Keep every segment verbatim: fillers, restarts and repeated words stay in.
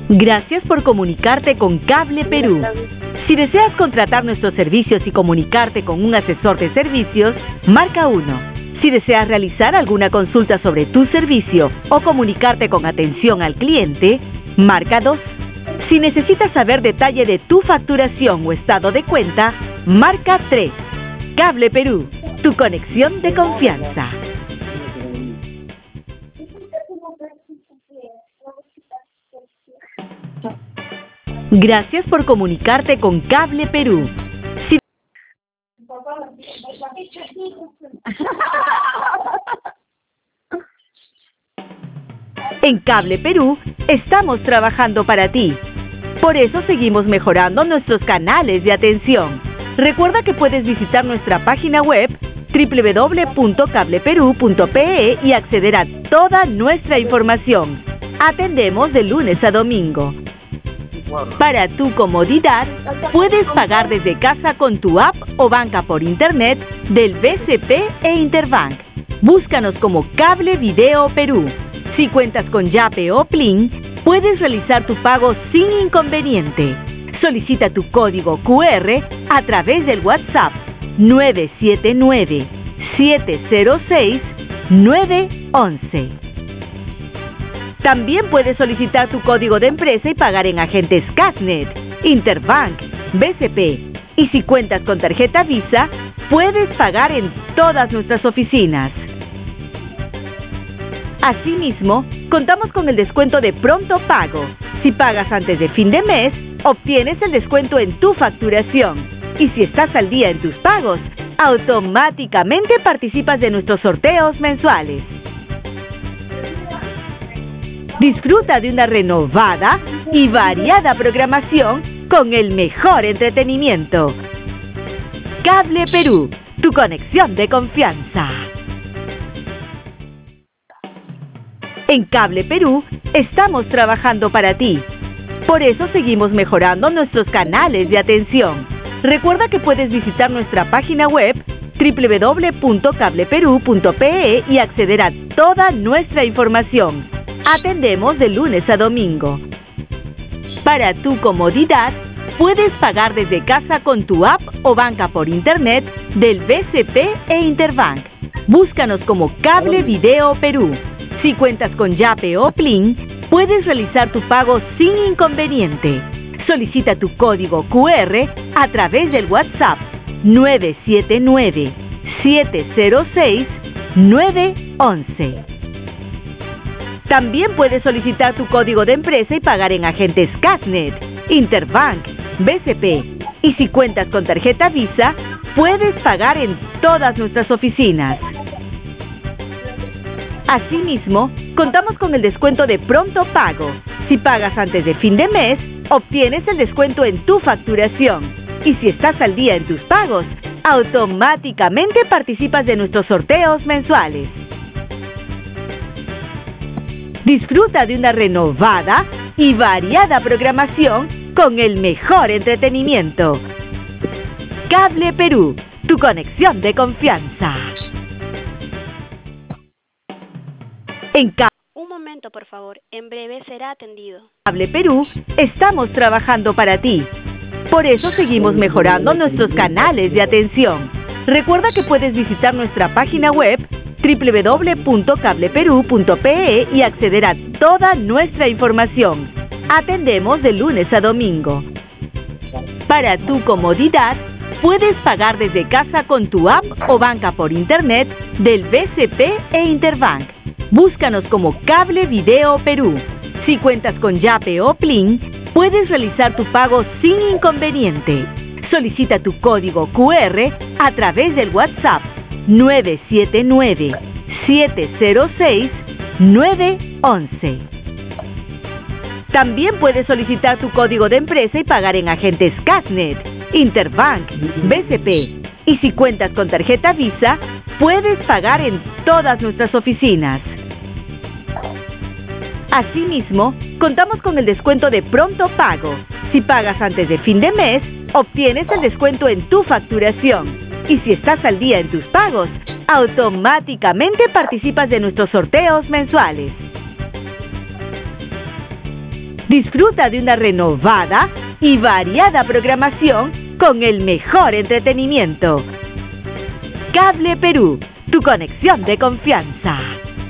Gracias por comunicarte con Cable Perú. Si deseas contratar nuestros servicios y comunicarte con un asesor de servicios, marca uno. Si deseas realizar alguna consulta sobre tu servicio o comunicarte con atención al cliente, marca dos. Si necesitas saber detalle de tu facturación o estado de cuenta, marca tres. Cable Perú, tu conexión de confianza. Gracias por comunicarte con Cable Perú. Si... En Cable Perú estamos trabajando para ti. Por eso seguimos mejorando nuestros canales de atención. Recuerda que puedes visitar nuestra página web doble u doble u doble u punto cable perú punto pe e y acceder a toda nuestra información. Atendemos de lunes a domingo. Para tu comodidad, puedes pagar desde casa con tu app o banca por internet del B C P e Interbank. Búscanos como Cable Video Perú. Si cuentas con Yape o Plin, puedes realizar tu pago sin inconveniente. Solicita tu código cu erre a través del WhatsApp nueve siete nueve, siete cero seis, nueve once. También puedes solicitar tu código de empresa y pagar en agentes Casnet, Interbank, B C P. Y si cuentas con tarjeta Visa, puedes pagar en todas nuestras oficinas. Asimismo, contamos con el descuento de pronto pago. Si pagas antes de fin de mes, obtienes el descuento en tu facturación. Y si estás al día en tus pagos, automáticamente participas de nuestros sorteos mensuales. Disfruta de una renovada y variada programación con el mejor entretenimiento. Cable Perú, tu conexión de confianza. En Cable Perú estamos trabajando para ti. Por eso seguimos mejorando nuestros canales de atención. Recuerda que puedes visitar nuestra página web doble u doble u doble u punto cable perú punto pe e y acceder a toda nuestra información. Atendemos de lunes a domingo. Para tu comodidad, puedes pagar desde casa con tu app o banca por internet del B C P e Interbank. Búscanos como Cable Video Perú. Si cuentas con Yape o Plin, puedes realizar tu pago sin inconveniente. Solicita tu código cu erre a través del WhatsApp nueve siete nueve, siete cero seis, nueve once. También puedes solicitar tu código de empresa y pagar en agentes Casnet, Interbank, B C P. Y si cuentas con tarjeta Visa, puedes pagar en todas nuestras oficinas. Asimismo, contamos con el descuento de pronto pago. Si pagas antes de fin de mes, obtienes el descuento en tu facturación. Y si estás al día en tus pagos, automáticamente participas de nuestros sorteos mensuales. Disfruta de una renovada y variada programación con el mejor entretenimiento. Cable Perú, tu conexión de confianza. En Cable Un momento, por favor. En breve será atendido. Cable Perú estamos trabajando para ti. Por eso seguimos mejorando nuestros canales de atención. Recuerda que puedes visitar nuestra página web doble u doble u doble u punto cable perú punto pe e y acceder a toda nuestra información. Atendemos de lunes a domingo. Para tu comodidad, puedes pagar desde casa con tu app o banca por internet del B C P e Interbank. Búscanos como Cable Video Perú. Si cuentas con Yape o Plin, puedes realizar tu pago sin inconveniente. Solicita tu código cu erre a través del WhatsApp nueve siete nueve, siete cero seis, nueve once. También puedes solicitar tu código de empresa y pagar en agentes Casnet, Interbank, B C P. Y si cuentas con tarjeta Visa, puedes pagar en todas nuestras oficinas. Asimismo, contamos con el descuento de pronto pago. Si pagas antes de fin de mes, obtienes el descuento en tu facturación. Y si estás al día en tus pagos, automáticamente participas de nuestros sorteos mensuales. Disfruta de una renovada y variada programación con el mejor entretenimiento. Cable Perú, tu conexión de confianza.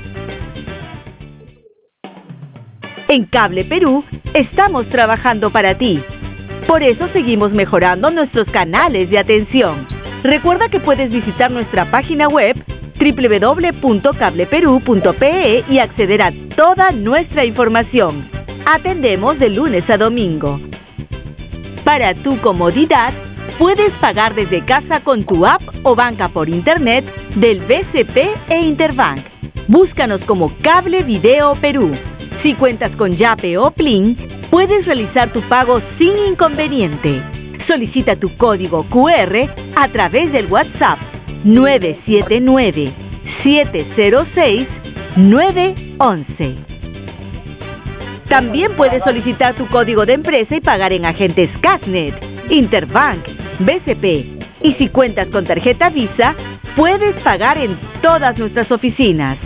En Cable Perú estamos trabajando para ti. Por eso seguimos mejorando nuestros canales de atención. Recuerda que puedes visitar nuestra página web doble u doble u doble u punto cable perú punto pe e y acceder a toda nuestra información. Atendemos de lunes a domingo. Para tu comodidad, puedes pagar desde casa con tu app o banca por internet del B C P e Interbank. Búscanos como Cable Video Perú. Si cuentas con Yape o Plin, puedes realizar tu pago sin inconveniente. Solicita tu código cu erre a través del WhatsApp nueve siete nueve, siete cero seis, nueve once. También puedes solicitar tu código de empresa y pagar en agentes Casnet, Interbank, B C P. Y si cuentas con tarjeta Visa, puedes pagar en todas nuestras oficinas.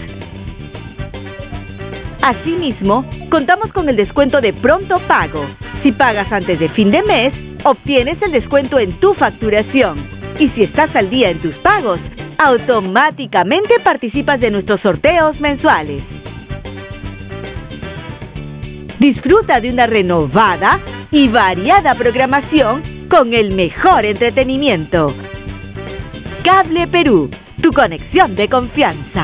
Asimismo, contamos con el descuento de pronto pago. Si pagas antes de fin de mes, obtienes el descuento en tu facturación. Y si estás al día en tus pagos, automáticamente participas de nuestros sorteos mensuales. Disfruta de una renovada y variada programación con el mejor entretenimiento. Cable Perú, tu conexión de confianza.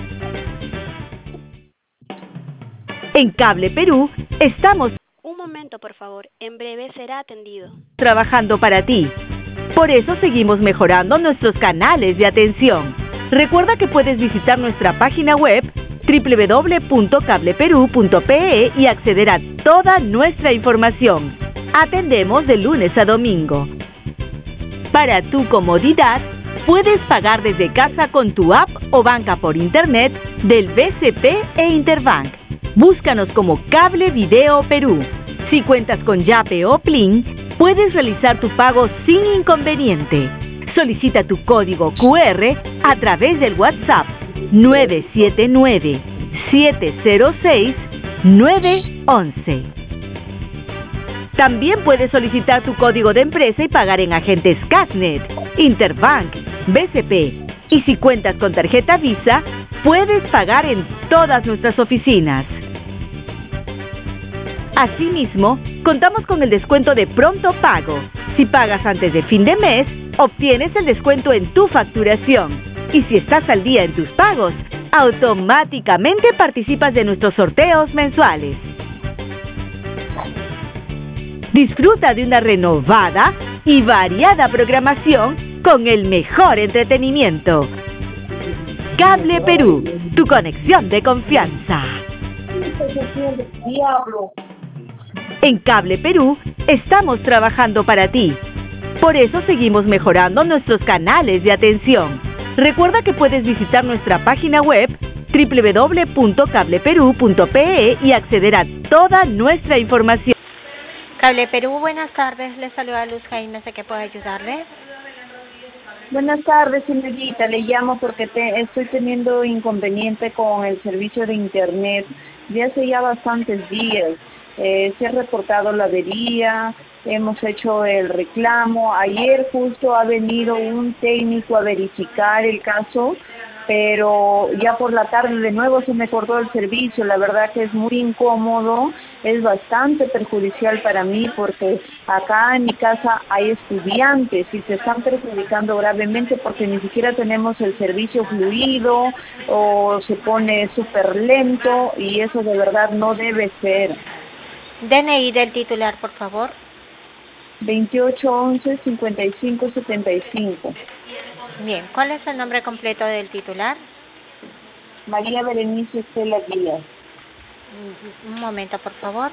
En Cable Perú estamos Un momento, por favor. En breve será atendido. trabajando para ti. Por eso seguimos mejorando nuestros canales de atención. Recuerda que puedes visitar nuestra página web doble u doble u doble u punto cable perú punto pe e y acceder a toda nuestra información. Atendemos de lunes a domingo. Para tu comodidad, puedes pagar desde casa con tu app o banca por internet del B C P e Interbank. Búscanos como Cable Video Perú. Si cuentas con Yape o Plin, puedes realizar tu pago sin inconveniente. Solicita tu código cu erre a través del WhatsApp nueve siete nueve, siete cero seis, nueve once. También puedes solicitar tu código de empresa y pagar en agentes Casnet, Interbank, B C P. Y si cuentas con tarjeta Visa, puedes pagar en todas nuestras oficinas. Asimismo, contamos con el descuento de pronto pago. Si pagas antes de fin de mes, obtienes el descuento en tu facturación. Y si estás al día en tus pagos, automáticamente participas de nuestros sorteos mensuales. Disfruta de una renovada y variada programación con el mejor entretenimiento. Cable Perú, tu conexión de confianza. En Cable Perú estamos trabajando para ti. Por eso seguimos mejorando nuestros canales de atención. Recuerda que puedes visitar nuestra página web doble u doble u doble u punto cable perú punto pe e y acceder a toda nuestra información. Cable Perú, buenas tardes. Le saluda Luz Jaime, sé que puedo ayudarle. Buenas tardes, señorita. Le llamo porque te, estoy teniendo inconveniente con el servicio de internet. Ya hace ya bastantes días. Eh, se ha reportado la avería, hemos hecho el reclamo. Ayer justo ha venido un técnico a verificar el caso, pero ya por la tarde de nuevo se me cortó el servicio. La verdad que es muy incómodo, es bastante perjudicial para mí porque acá en mi casa hay estudiantes y se están perjudicando gravemente porque ni siquiera tenemos el servicio fluido o se pone súper lento y eso de verdad no debe ser. D N I del titular, por favor. veintiocho once cincuenta y cinco setenta y cinco. Bien, ¿cuál es el nombre completo del titular? María Berenice Estela Díaz. Un momento, por favor.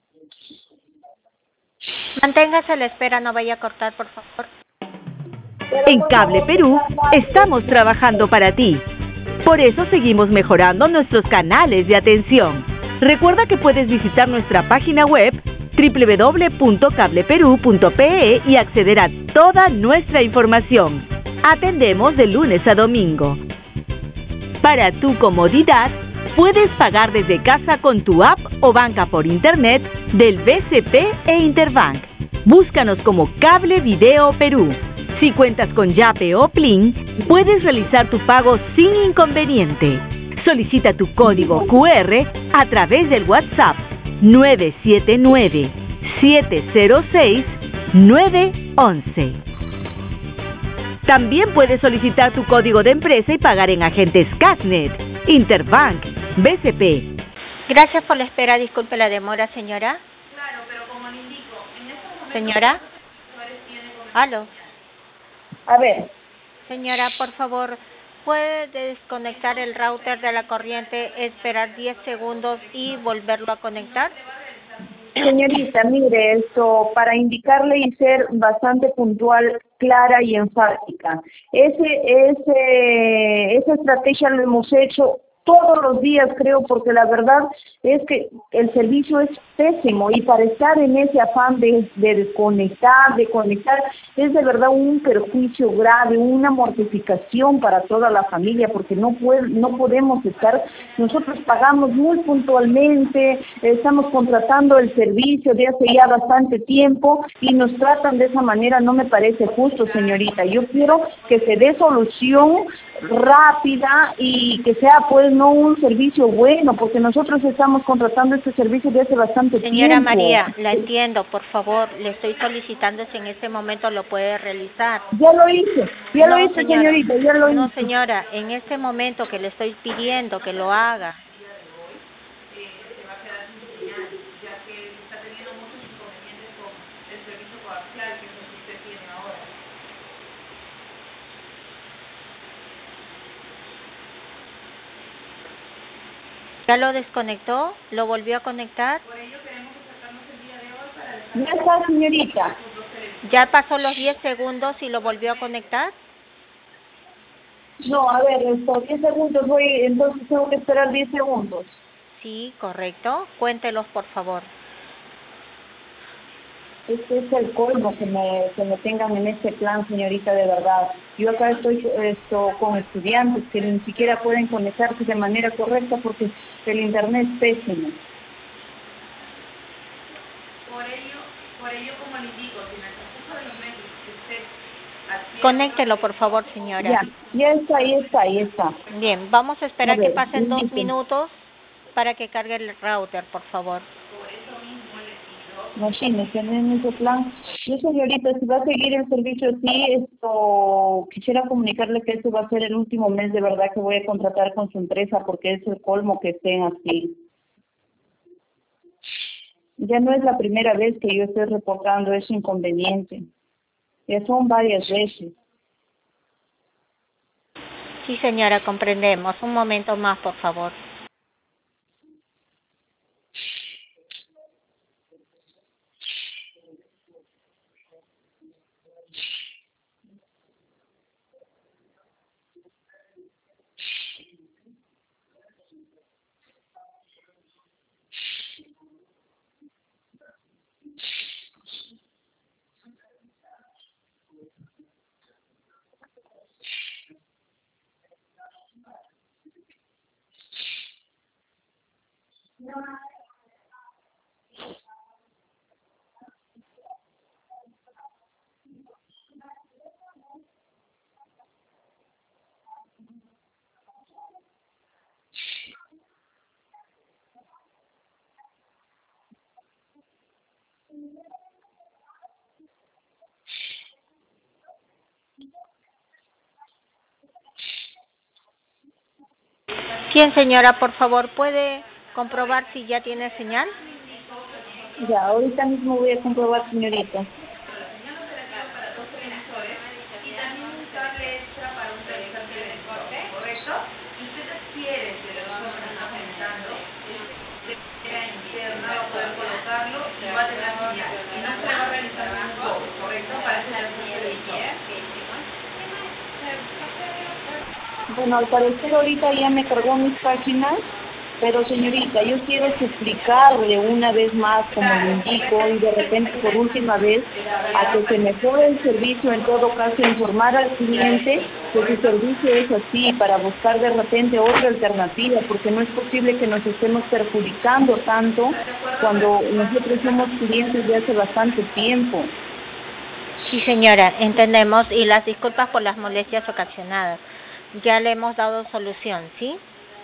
Manténgase a la espera, no vaya a cortar, por favor. En Cable Perú estamos trabajando para ti. Por eso seguimos mejorando nuestros canales de atención. Recuerda que puedes visitar nuestra página web doble u doble u doble u punto cable perú punto pe e y acceder a toda nuestra información. Atendemos de lunes a domingo. Para tu comodidad, puedes pagar desde casa con tu app o banca por internet del B C P e Interbank. Búscanos como Cable Video Perú. Si cuentas con Yape o Plin, puedes realizar tu pago sin inconveniente. Solicita tu código cu erre a través del WhatsApp nueve siete nueve, siete cero seis, nueve uno uno. También puedes solicitar tu código de empresa y pagar en agentes Casnet, Interbank, B C P. Gracias por la espera. Disculpe la demora, señora. Claro, pero como le indico, en estos momentos... Señora. Aló. A ver, Señora, por favor, ¿puede desconectar el router de la corriente, esperar diez segundos y volverlo a conectar? señorita, mire, esto para indicarle y ser bastante puntual, clara y enfática. Ese, ese, esa estrategia lo hemos hecho todos los días, creo, porque la verdad es que el servicio es pésimo y para estar en ese afán de, de desconectar, de conectar, es de verdad un perjuicio grave, una mortificación para toda la familia, porque no puede, no podemos estar, nosotros pagamos muy puntualmente, estamos contratando el servicio de hace ya bastante tiempo y nos tratan de esa manera. No me parece justo, señorita. Yo quiero que se dé solución rápida y que sea pues no un servicio bueno, porque nosotros estamos contratando este servicio de hace bastante tiempo. Señora María, la entiendo, por favor, le estoy solicitando si en este momento lo puede realizar. Ya lo hice, ya no, lo hice, señora, señorita, ya lo no, hice. señora, en este momento que le estoy pidiendo que lo haga. ¿Ya lo desconectó? ¿Lo volvió a conectar? Ya está, señorita. ¿Ya pasó los diez segundos y lo volvió a conectar? No, a ver, esto, diez segundos voy, entonces tengo que esperar diez segundos. Sí, correcto. Cuéntelos, por favor. Este es el colmo que me, que me tengan en este plan, señorita, de verdad. Yo acá estoy esto con estudiantes que ni siquiera pueden conectarse de manera correcta porque el internet es pésimo. Por ello, por ello como le digo, si en el transcurso de los meses que usted adquiere... Conéctelo, por favor, señora. Ya, ya está, ahí está, ahí está. Bien, vamos a esperar A ver, que pasen dos indíqueme. minutos para que cargue el router, por favor. Imagínese, en ese plan. Yo, señorita, si va a seguir el servicio así, esto, quisiera comunicarle que este va a ser el último mes de verdad que voy a contratar con su empresa porque es el colmo que estén así. Ya no es la primera vez que yo estoy reportando ese inconveniente. Ya son varias veces. Sí, señora, comprendemos. Un momento más, por favor. Bien, señora, por favor, ¿puede comprobar si ya tiene señal? Ya, ahorita mismo voy a comprobar, señorita. ¿Correcto? Si usted adquiere el televisor que está comentando, era interna, va a poder colocarlo y va a tener señal. Y no se le va a realizar ningún cobro, ¿correcto? Para hacer el televisor. Bueno, al parecer ahorita ya me cargó mis páginas, pero señorita, yo quiero suplicarle una vez más, como le indico, y de repente por última vez, a que se mejore el servicio, en todo caso informar al cliente que su servicio es así, para buscar de repente otra alternativa, porque no es posible que nos estemos perjudicando tanto cuando nosotros somos clientes de hace bastante tiempo. Sí, señora, entendemos y las disculpas por las molestias ocasionadas. Ya le hemos dado solución, ¿sí?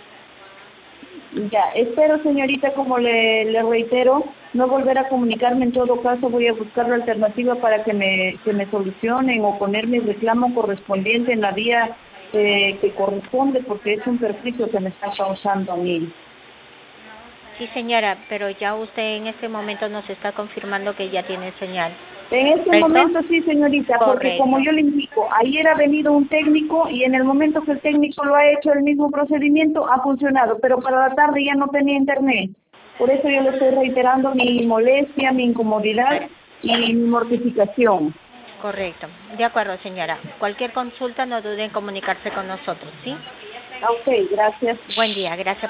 Ya, espero, señorita, como le, le reitero, no volver a comunicarme. En todo caso, voy a buscar la alternativa para que me, que me solucionen o poner mi reclamo correspondiente en la vía eh, que corresponde, porque es un perjuicio que me está causando a mí. Sí, señora, pero ya usted en este momento nos está confirmando que ya tiene señal. En este ¿Correcto? momento sí, señorita, porque Correcto. como yo le indico, ayer ha venido un técnico y en el momento que el técnico lo ha hecho el mismo procedimiento ha funcionado, pero para la tarde ya no tenía internet. Por eso yo le estoy reiterando mi molestia, mi incomodidad y mi mortificación. Correcto. De acuerdo, señora. Cualquier consulta no dude en comunicarse con nosotros, ¿sí? A usted, gracias. Buen día. Gracias.